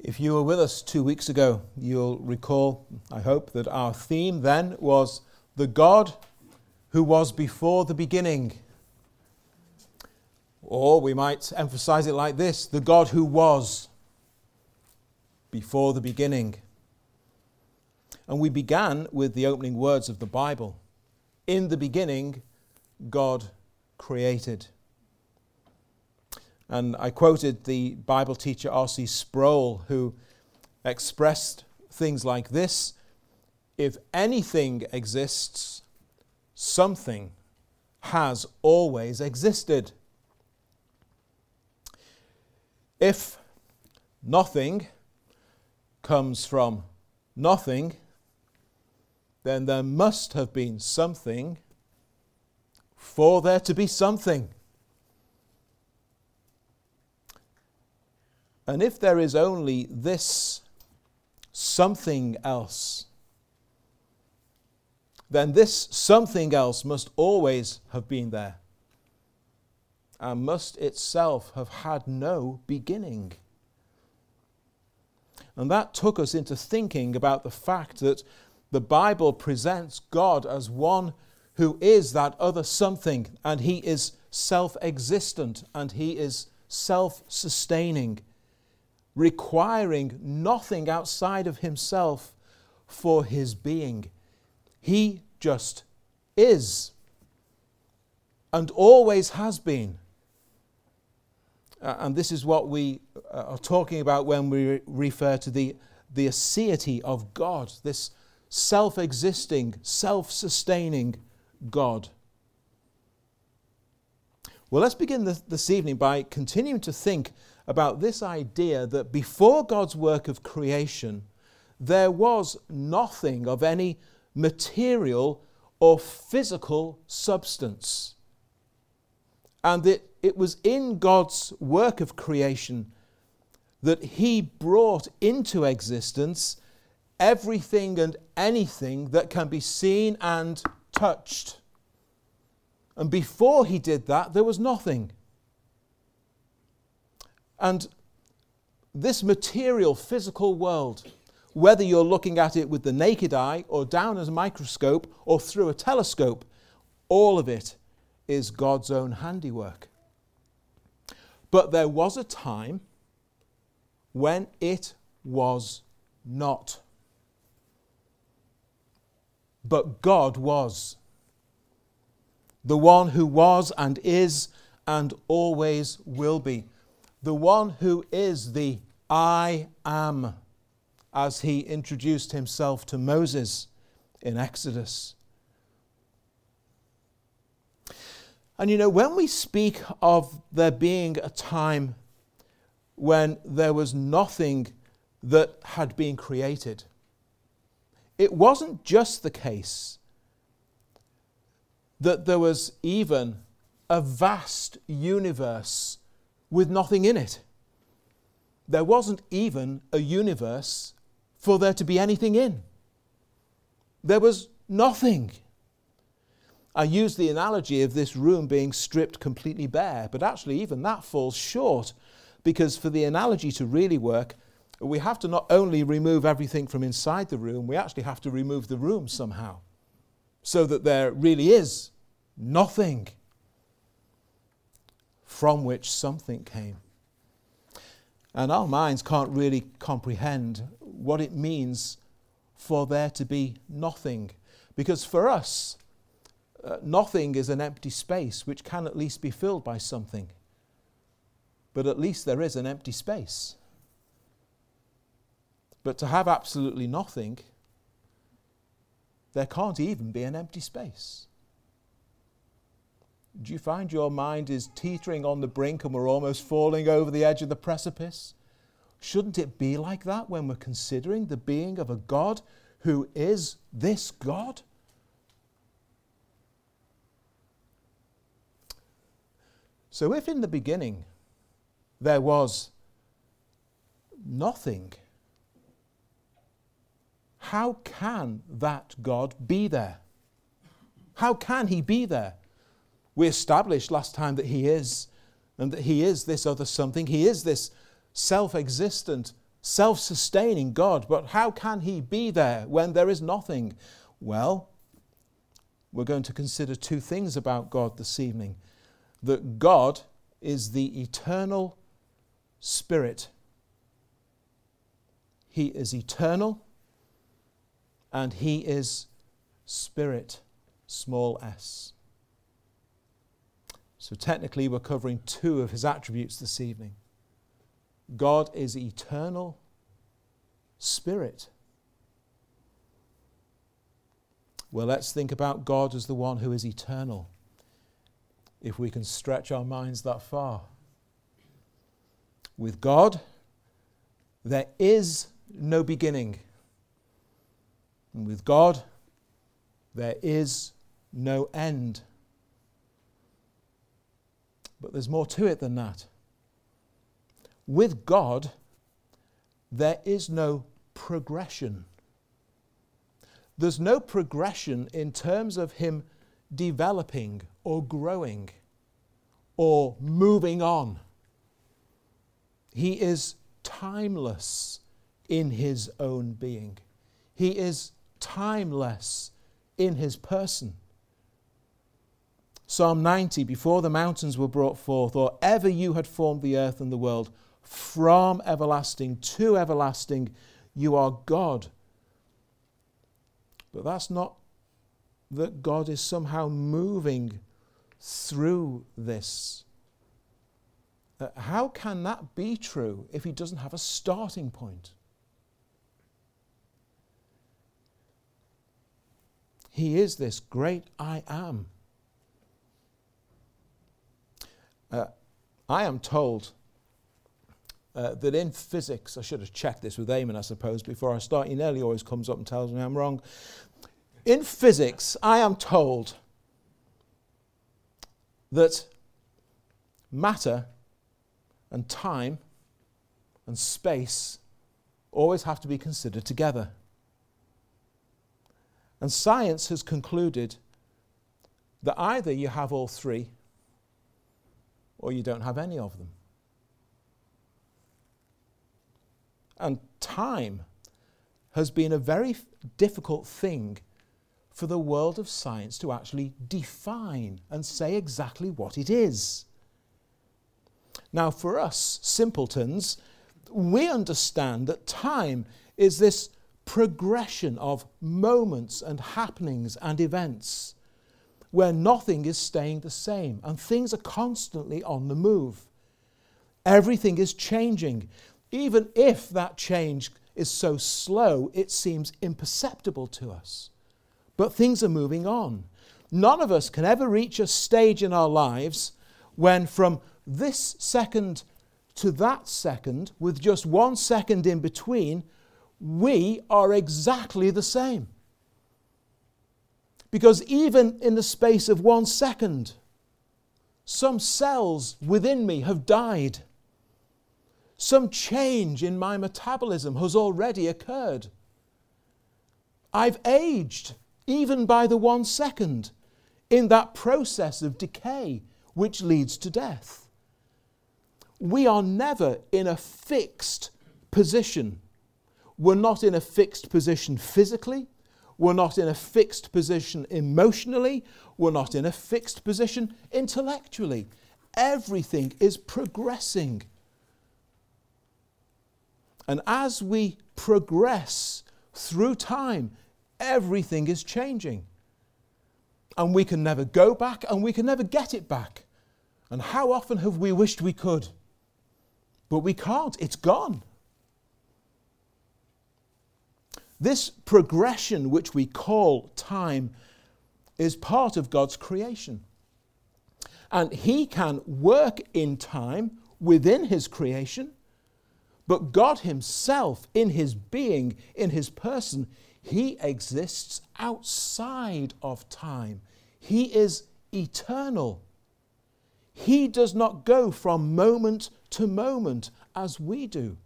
If you were with us 2 weeks ago, you'll recall, I hope, that our theme then was the God who was before the beginning. Or we might emphasize it like this, the God who was before the beginning. And we began with the opening words of the Bible. In the beginning, God created. And I quoted the Bible teacher R.C. Sproul, who expressed things like this: if anything exists, something has always existed. If nothing comes from nothing, then there must have been something for there to be something. And if there is only this something else, then this something else must always have been there and must itself have had no beginning. And that took us into thinking about the fact that the Bible presents God as one who is that other something, and he is self-existent and he is self-sustaining, requiring nothing outside of himself for his being. He just is and always has been. And this is what we are talking about when we refer to the aseity of God, this self-existing, self-sustaining God. Well, let's begin this evening by continuing to think about this idea that before God's work of creation, there was nothing of any material or physical substance. And that it was in God's work of creation that he brought into existence everything and anything that can be seen and touched. And before he did that, there was nothing. And this material, physical world, whether you're looking at it with the naked eye or down as a microscope or through a telescope, all of it is God's own handiwork. But there was a time when it was not. But God was. The one who was and is and always will be. The one who is the I am, as he introduced himself to Moses in Exodus. And you know, when we speak of there being a time when there was nothing that had been created, it wasn't just the case that there was even a vast universe with nothing in it. There wasn't even a universe for there to be anything in. There was nothing. I use the analogy of this room being stripped completely bare, but actually even that falls short, because for the analogy to really work, we have to not only remove everything from inside the room, we actually have to remove the room somehow, so that there really is nothing from which something came. And our minds can't really comprehend what it means for there to be nothing. Because for us, nothing is an empty space which can at least be filled by something. But at least there is an empty space. But to have absolutely nothing, there can't even be an empty space. Do you find your mind is teetering on the brink and we're almost falling over the edge of the precipice? Shouldn't it be like that when we're considering the being of a God who is this God? So if in the beginning there was nothing, how can that God be there? How can he be there? We established last time that he is, and that he is this other something. He is this self-existent, self-sustaining God, but how can he be there when there is nothing? Well, we're going to consider two things about God this evening. That God is the eternal Spirit. He is eternal and he is Spirit, small s. So technically we're covering two of his attributes this evening. God is eternal Spirit. Well, let's think about God as the one who is eternal, if we can stretch our minds that far. With God, there is no beginning. And with God, there is no end. But there's more to it than that. With God, there is no progression. There's no progression in terms of him developing or growing or moving on. He is timeless in his own being. He is timeless in his person. Psalm 90, before the mountains were brought forth, or ever you had formed the earth and the world, from everlasting to everlasting, you are God. But that's not that God is somehow moving through this. How can that be true if he doesn't have a starting point? He is this great I am. I am told that in physics, I should have checked this with Eamon, I suppose, before I start. He nearly always comes up and tells me I'm wrong. In physics, I am told that matter and time and space always have to be considered together. And science has concluded that either you have all three or you don't have any of them. And time has been a very difficult thing for the world of science to actually define and say exactly what it is. Now, for us simpletons, we understand that time is this progression of moments and happenings and events where nothing is staying the same and things are constantly on the move. Everything is changing. Even if that change is so slow, it seems imperceptible to us. But things are moving on. None of us can ever reach a stage in our lives when from this second to that second, with just 1 second in between, we are exactly the same. Because even in the space of 1 second, some cells within me have died. Some change in my metabolism has already occurred. I've aged, even by the 1 second, in that process of decay which leads to death. We are never in a fixed position. We're not in a fixed position physically. We're not in a fixed position emotionally. We're not in a fixed position intellectually. Everything is progressing. And as we progress through time, everything is changing. And we can never go back and we can never get it back. And how often have we wished we could? But we can't. It's gone. This progression which we call time is part of God's creation. And he can work in time within his creation, but God himself, in his being, in his person, he exists outside of time. He is eternal. He does not go from moment to moment as we do.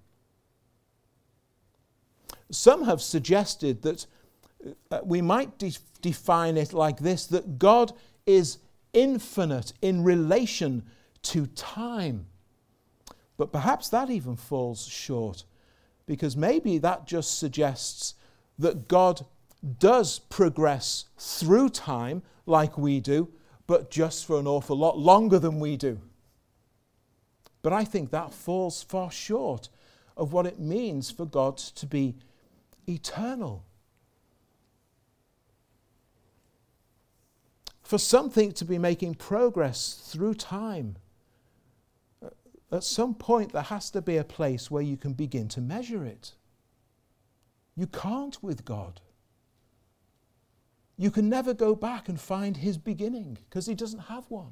Some have suggested that we might define it like this, that God is infinite in relation to time. But perhaps that even falls short, because maybe that just suggests that God does progress through time like we do, but just for an awful lot longer than we do. But I think that falls far short of what it means for God to be eternal. For something to be making progress through time, at some point there has to be a place where you can begin to measure it. You can't with God. You can never go back and find his beginning because he doesn't have one.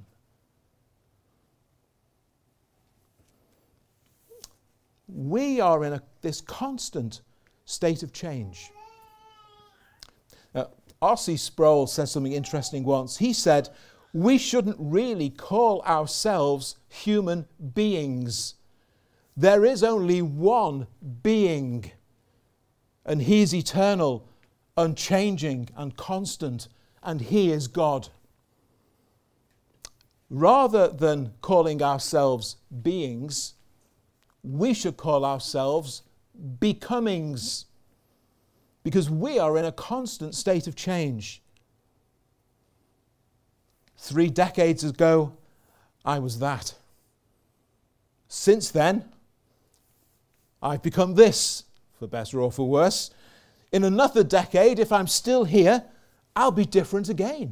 We are in this constant state of change. R.C. Sproul said something interesting once. He said, we shouldn't really call ourselves human beings. There is only one being, and he is eternal, unchanging, and constant, and he is God. Rather than calling ourselves beings, we should call ourselves becomings, because we are in a constant state of change. 3 decades ago, I was that. Since then, I've become this, for better or for worse. In another decade, if I'm still here, I'll be different again.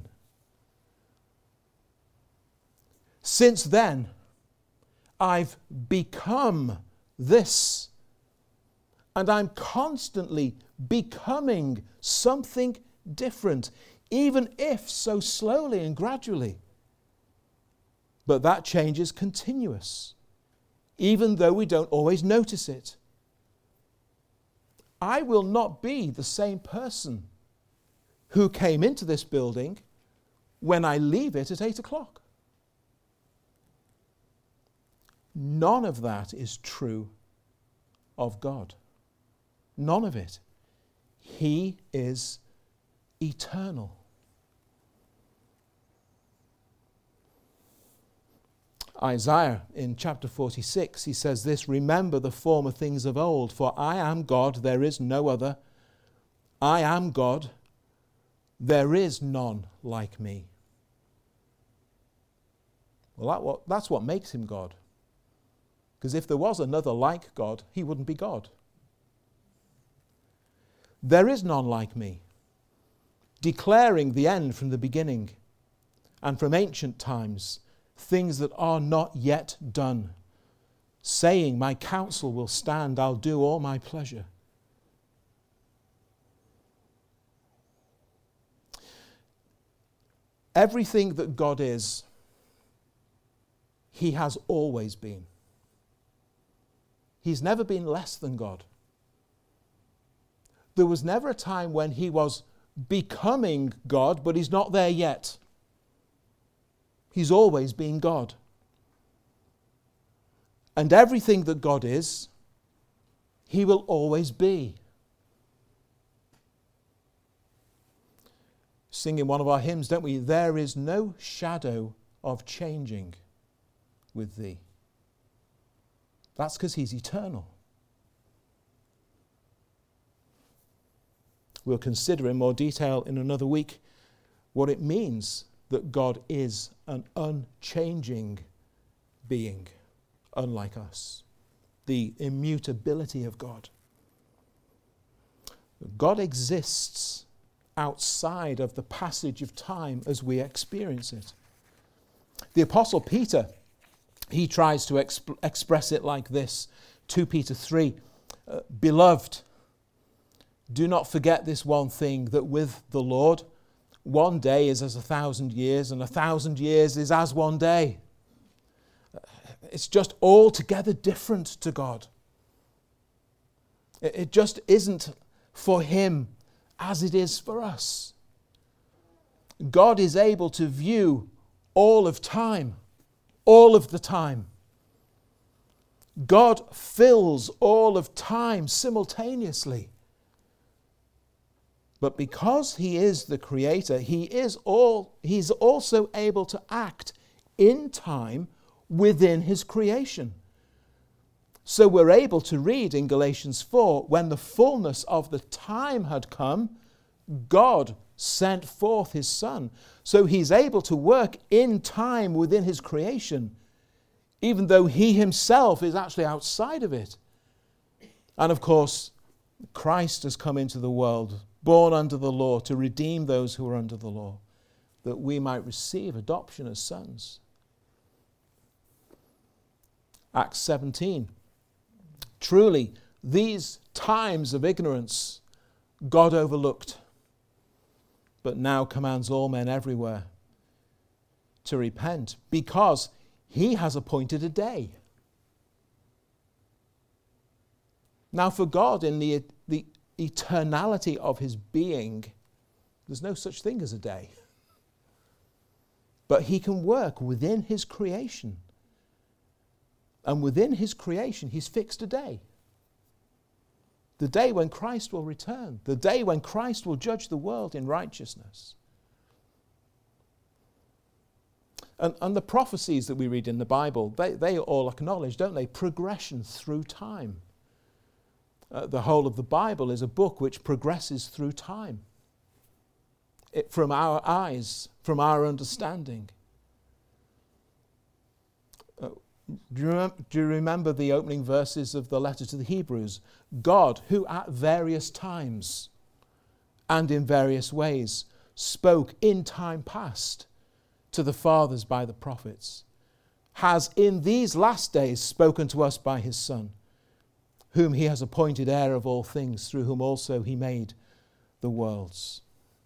Since then, I've become this. And I'm constantly becoming something different, even if so slowly and gradually. But that change is continuous, even though we don't always notice it. I will not be the same person who came into this building when I leave it at 8 o'clock. None of that is true of God. None of it. He is eternal. Isaiah in chapter 46, he says this, remember the former things of old, for I am God, there is no other. I am God, there is none like me. Well, that's what makes him God. Because if there was another like God, he wouldn't be God. There is none like me, declaring the end from the beginning, and from ancient times, things that are not yet done, saying, my counsel will stand, I'll do all my pleasure. Everything that God is, he has always been. He's never been less than God. There was never a time when he was becoming God, but he's not there yet. He's always been God. And everything that God is, he will always be. Sing in one of our hymns, don't we? There is no shadow of changing with thee. That's because he's eternal. We'll consider in more detail in another week what it means that God is an unchanging being, unlike us. The immutability of God. God exists outside of the passage of time as we experience it. The Apostle Peter, he tries to express it like this, 2 Peter 3, Beloved, do not forget this one thing, that with the Lord, one day is as 1,000 years, and 1,000 years is as one day. It's just altogether different to God. It just isn't for him as it is for us. God is able to view all of time, all of the time. God fills all of time simultaneously. But because he is the creator, he's also able to act in time within his creation. So we're able to read in Galatians 4, when the fullness of the time had come, God sent forth his Son. So he's able to work in time within his creation, even though he himself is actually outside of it. And of course, Christ has come into the world, born under the law, to redeem those who are under the law, that we might receive adoption as sons. Acts 17. Truly, these times of ignorance God overlooked, but now commands all men everywhere to repent, because he has appointed a day. Now for God, in the eternality of his being, there's no such thing as a day. But he can work within his creation. And within his creation, he's fixed a day. The day when Christ will return. The day when Christ will judge the world in righteousness. And the prophecies that we read in the Bible, they all acknowledge, don't they, progression through time. The whole of the Bible is a book which progresses through time. From our eyes, from our understanding. Do you remember the opening verses of the letter to the Hebrews? God, who at various times and in various ways spoke in time past to the fathers by the prophets, has in these last days spoken to us by his Son, whom he has appointed heir of all things, through whom also he made the worlds.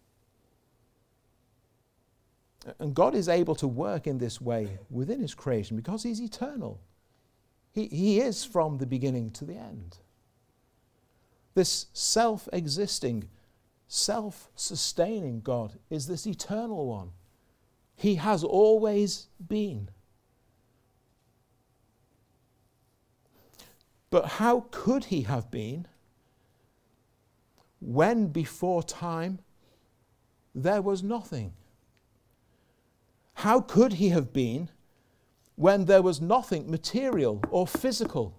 And God is able to work in this way within his creation because he's eternal. He is from the beginning to the end. This self-existing, self-sustaining God is this eternal one. He has always been. But how could he have been when before time there was nothing? How could he have been when there was nothing material or physical?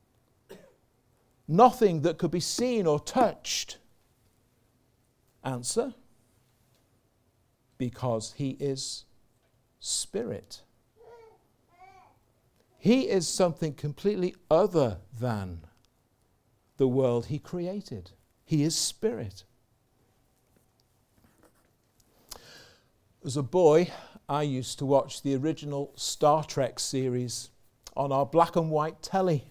Nothing that could be seen or touched? Answer: because he is spirit. He is something completely other than the world he created. He is spirit. As a boy, I used to watch the original Star Trek series on our black and white telly.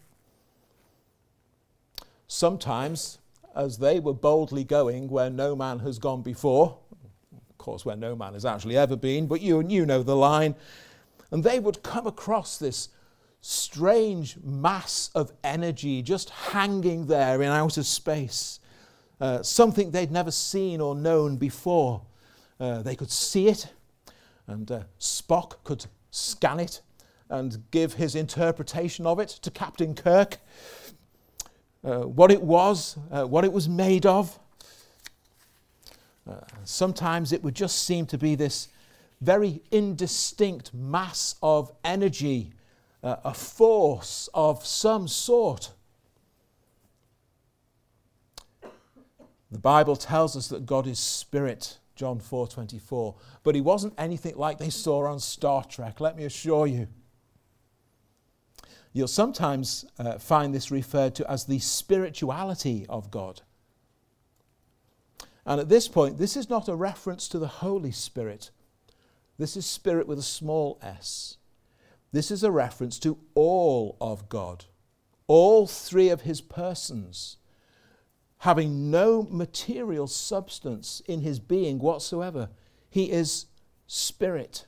Sometimes, as they were boldly going where no man has gone before, of course where no man has actually ever been, but you know the line, and they would come across this strange mass of energy just hanging there in outer space, something they'd never seen or known before. They could see it, and Spock could scan it and give his interpretation of it to Captain Kirk, what it was made of. Sometimes it would just seem to be this very indistinct mass of energy, a force of some sort. The Bible tells us that God is spirit, John 4:24. But he wasn't anything like they saw on Star Trek, let me assure you. You'll sometimes find this referred to as the spirituality of God. And at this point, this is not a reference to the Holy Spirit. This is spirit with a small s. This is a reference to all of God, all three of his persons, having no material substance in his being whatsoever. He is spirit.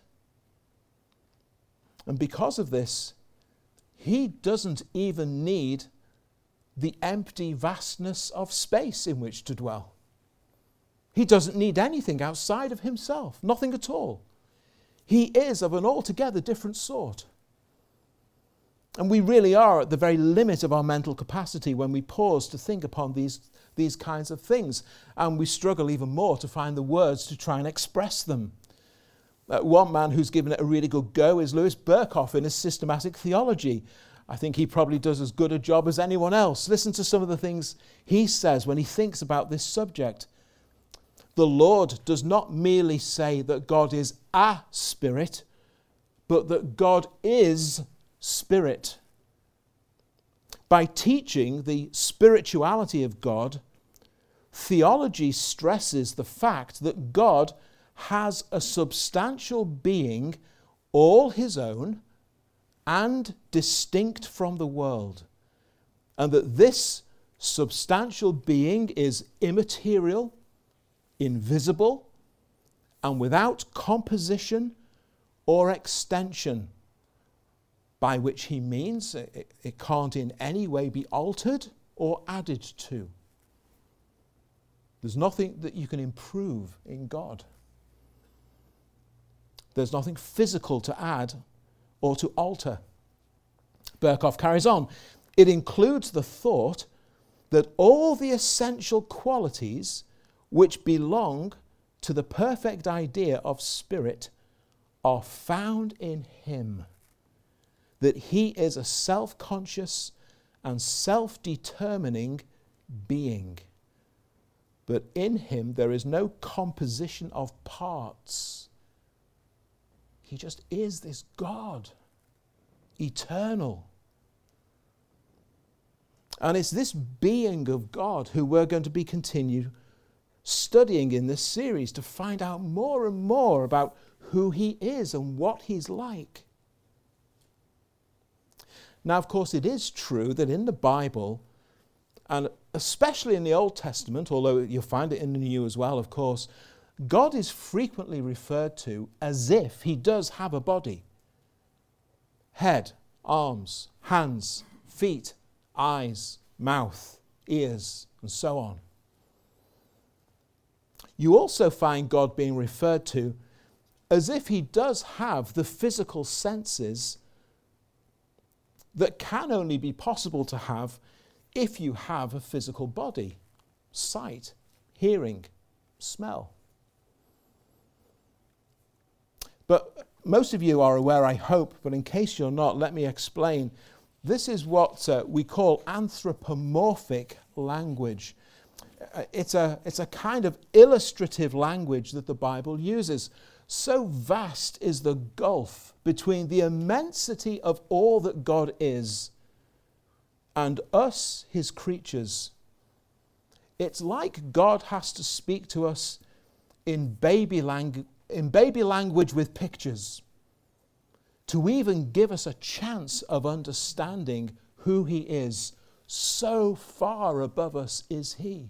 And because of this, he doesn't even need the empty vastness of space in which to dwell. He doesn't need anything outside of himself, nothing at all. He is of an altogether different sort. And we really are at the very limit of our mental capacity when we pause to think upon these kinds of things. And we struggle even more to find the words to try and express them. One man who's given it a really good go is Louis Berkhoff in his systematic theology. I think he probably does as good a job as anyone else. Listen to some of the things he says when he thinks about this subject. The Lord does not merely say that God is a spirit, but that God is spirit. By teaching the spirituality of God, theology stresses the fact that God has a substantial being all his own and distinct from the world, and that this substantial being is immaterial, invisible, and without composition or extension, by which he means it can't in any way be altered or added to. There's nothing that you can improve in God. There's nothing physical to add or to alter. Berkhoff carries on. It includes the thought that all the essential qualities which belong to the perfect idea of spirit are found in him, that he is a self-conscious and self-determining being. But in him there is no composition of parts. He just is this God, eternal. And it's this being of God who we're going to be continue studying in this series to find out more and more about who he is and what he's like. Now, of course, it is true that in the Bible, and especially in the Old Testament, although you'll find it in the New as well, of course, God is frequently referred to as if he does have a body. Head, arms, hands, feet, eyes, mouth, ears, and so on. You also find God being referred to as if he does have the physical senses that can only be possible to have if you have a physical body: sight, hearing, smell. But most of you are aware, I hope, but in case you're not, let me explain. This is what we call anthropomorphic language. It's a kind of illustrative language that the Bible uses. So vast is the gulf between the immensity of all that God is and us, his creatures. It's like God has to speak to us in baby language with pictures, to even give us a chance of understanding who he is. So far above us is he.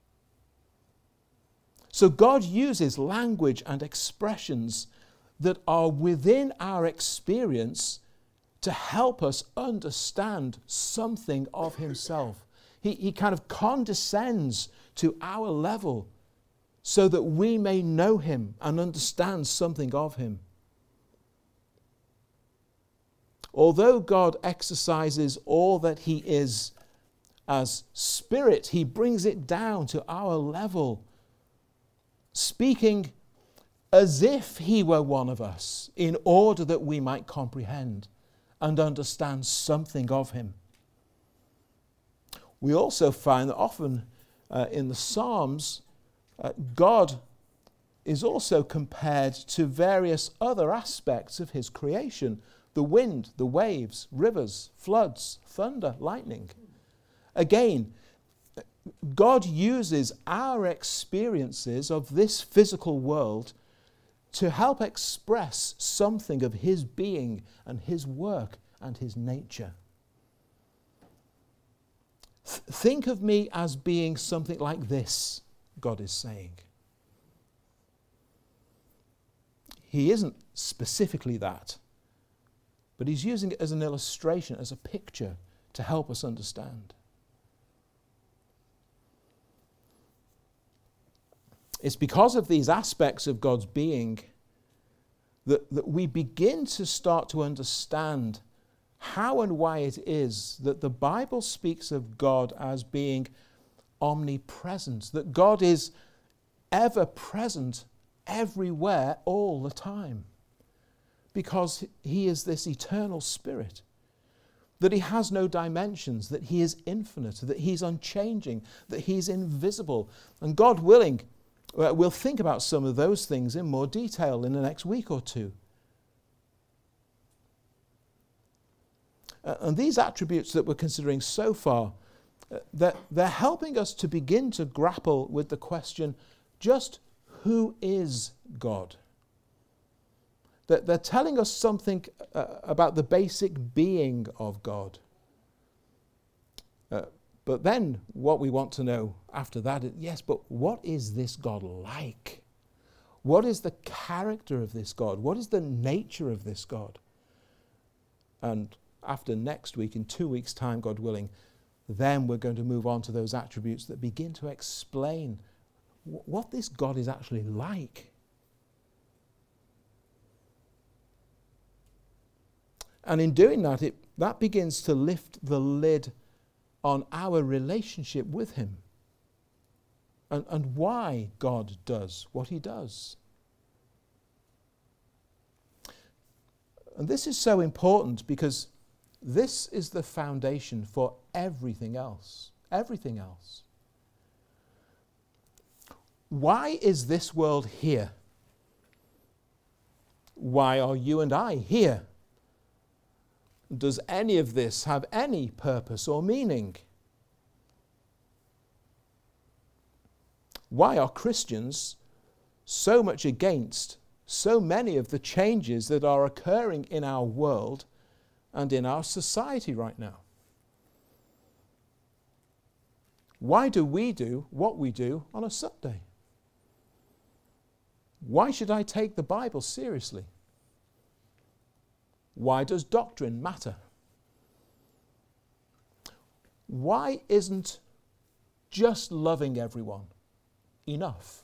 So God uses language and expressions that are within our experience to help us understand something of himself. He kind of condescends to our level so that we may know him and understand something of him. Although God exercises all that he is as spirit, he brings it down to our level, speaking as if he were one of us, in order that we might comprehend and understand something of him. We also find that often in the Psalms, God is also compared to various other aspects of his creation: the wind, the waves, rivers, floods, thunder, lightning. Again, God uses our experiences of this physical world to help express something of his being and his work and his nature. Think of me as being something like this, God is saying. He isn't specifically that, but he's using it as an illustration, as a picture, to help us understand. It's because of these aspects of God's being that we begin to start to understand how and why it is that the Bible speaks of God as being omnipresent, that God is ever present everywhere all the time, because he is this eternal spirit. that he has no dimensions, that he is infinite, that he's unchanging, that he's invisible. And God willing, we'll think about some of those things in more detail in the next week or two. And these attributes that we're considering so far, they're helping us to begin to grapple with the question, just who is God? They're telling us something about the basic being of God. But then what we want to know after that is, yes, but what is this God like? What is the character of this God? What is the nature of this God? And after next week, in 2 weeks' time, God willing, then we're going to move on to those attributes that begin to explain what this God is actually like. And in doing that, that begins to lift the lid on our relationship with him and why God does what he does. And this is so important because this is the foundation for everything else. Everything else. Why is this world here? Why are you and I here? Does any of this have any purpose or meaning? Why are Christians so much against so many of the changes that are occurring in our world and in our society right now? Why do we do what we do on a Sunday? Why should I take the Bible seriously? Why does doctrine matter? Why isn't just loving everyone enough?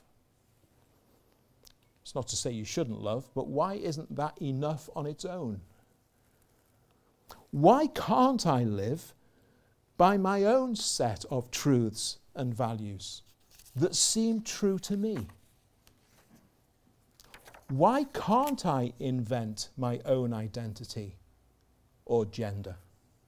It's not to say you shouldn't love, but why isn't that enough on its own? Why can't I live by my own set of truths and values that seem true to me? Why can't I invent my own identity or gender?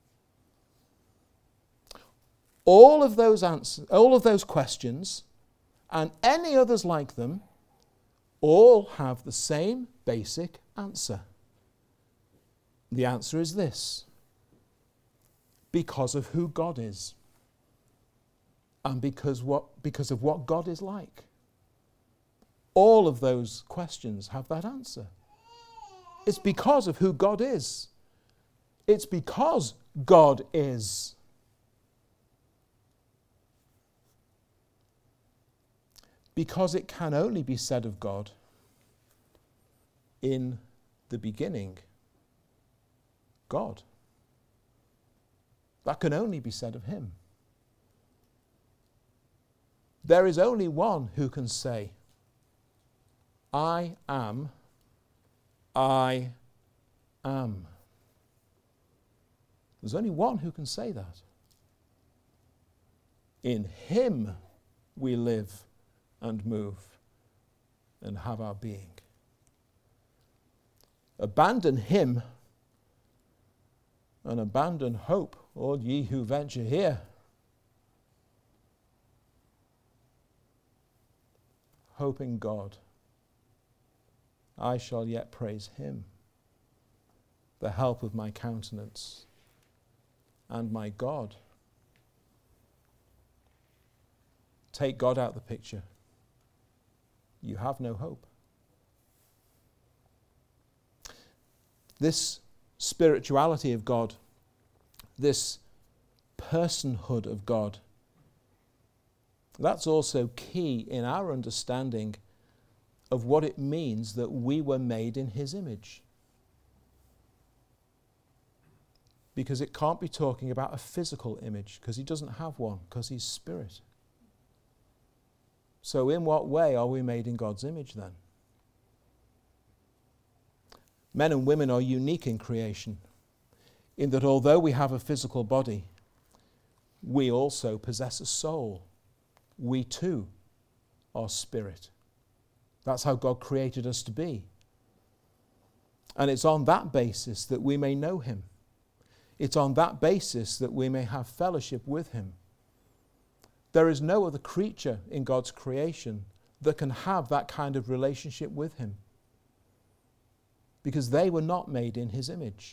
All of those answers, all of those questions, and any others like them, all have the same basic answer. The answer is this: because of who God is, and because of what God is like. All of those questions have that answer. It's because of who God is. It's because God is. Because it can only be said of God, in the beginning, God. That can only be said of him. There is only one who can say, I am, I am. There's only one who can say that. In him we live and move and have our being. Abandon him and abandon hope, all ye who venture here. Hope in God. I shall yet praise him, the help of my countenance and my God. Take God out of the picture. You have no hope. This spirituality of God, this personhood of God, that's also key in our understanding of what it means that we were made in his image. Because it can't be talking about a physical image, because he doesn't have one, because he's spirit. So in what way are we made in God's image then? Men and women are unique in creation, in that although we have a physical body, we also possess a soul. We too are spirit. That's how God created us to be. And it's on that basis that we may know him. It's on that basis that we may have fellowship with him. There is no other creature in God's creation that can have that kind of relationship with him, because they were not made in his image.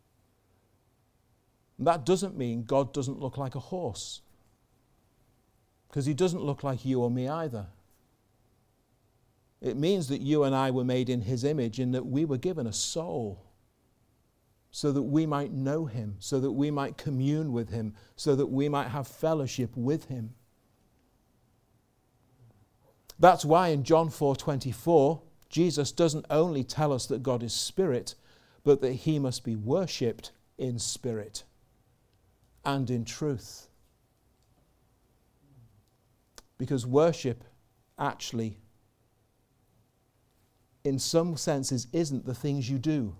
And that doesn't mean God doesn't look like a horse, because he doesn't look like you or me either. It means that you and I were made in his image, in that we were given a soul so that we might know him, so that we might commune with him, so that we might have fellowship with him. That's why in John 4:24, Jesus doesn't only tell us that God is spirit, but that he must be worshipped in spirit and in truth. Because worship actually, in some senses, isn't the things you do.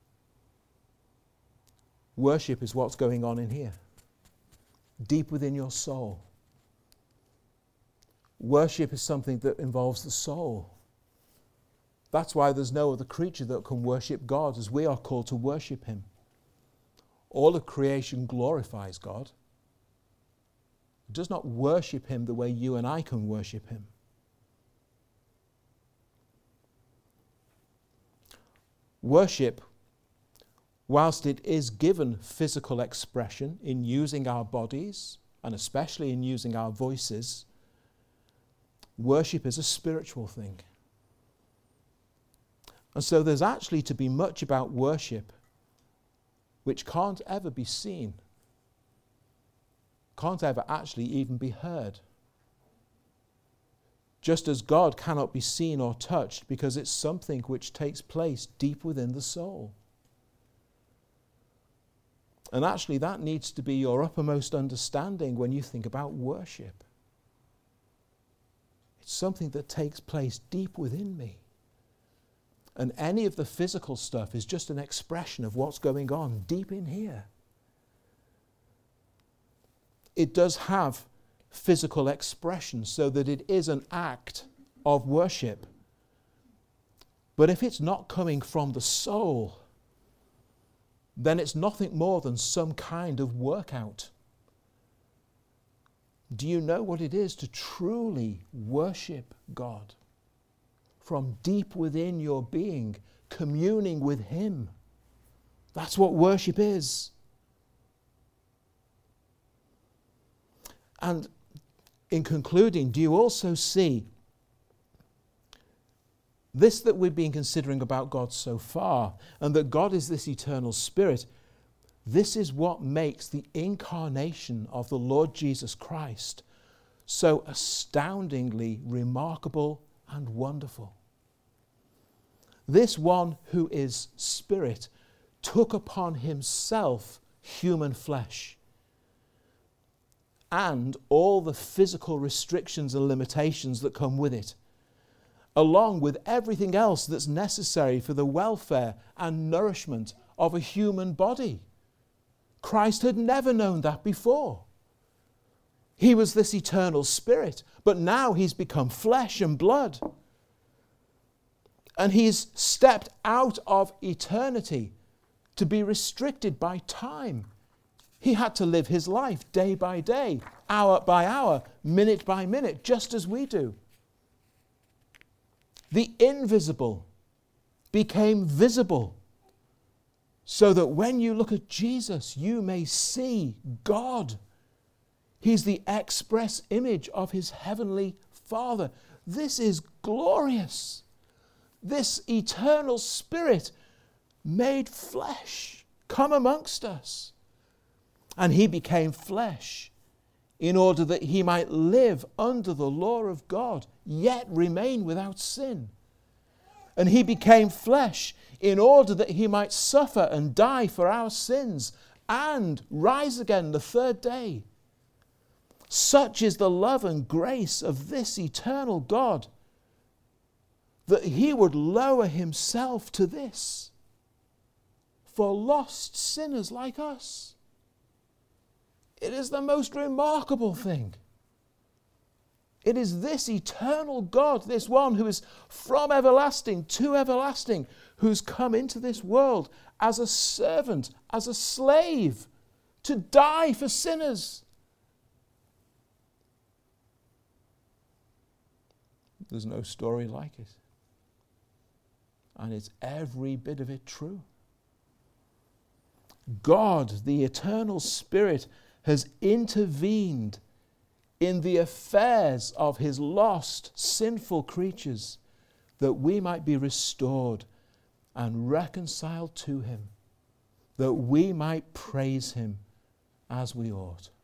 Worship is what's going on in here, deep within your soul. Worship is something that involves the soul. That's why there's no other creature that can worship God, as we are called to worship him. All of creation glorifies God. It does not worship him the way you and I can worship him. Worship, whilst it is given physical expression in using our bodies, and especially in using our voices, worship is a spiritual thing. And so there's actually to be much about worship which can't ever be seen, can't ever actually even be heard. Just as God cannot be seen or touched, because it's something which takes place deep within the soul. And actually that needs to be your uppermost understanding when you think about worship. It's something that takes place deep within me. And any of the physical stuff is just an expression of what's going on deep in here. It does have physical expression so that it is an act of worship. But if it's not coming from the soul, then it's nothing more than some kind of workout. Do you know what it is to truly worship God? From deep within your being, communing with him. That's what worship is. And in concluding, do you also see this that we've been considering about God so far, and that God is this eternal spirit? This is what makes the incarnation of the Lord Jesus Christ so astoundingly remarkable and wonderful. This one who is spirit took upon himself human flesh and all the physical restrictions and limitations that come with it, along with everything else that's necessary for the welfare and nourishment of a human body. Christ had never known that before. He was this eternal spirit, but now he's become flesh and blood. And he's stepped out of eternity to be restricted by time. He had to live his life day by day, hour by hour, minute by minute, just as we do. The invisible became visible, so that when you look at Jesus, you may see God. He's the express image of his heavenly Father. This is glorious. This eternal spirit made flesh, come amongst us. And he became flesh in order that he might live under the law of God, yet remain without sin. And he became flesh in order that he might suffer and die for our sins and rise again the third day. Such is the love and grace of this eternal God, that he would lower himself to this for lost sinners like us. It is the most remarkable thing. It is this eternal God, this one who is from everlasting to everlasting, who's come into this world as a servant, as a slave to die for sinners. There's no story like it. And it's every bit of it true. God, the eternal Spirit, has intervened in the affairs of his lost, sinful creatures, that we might be restored and reconciled to him, that we might praise him as we ought.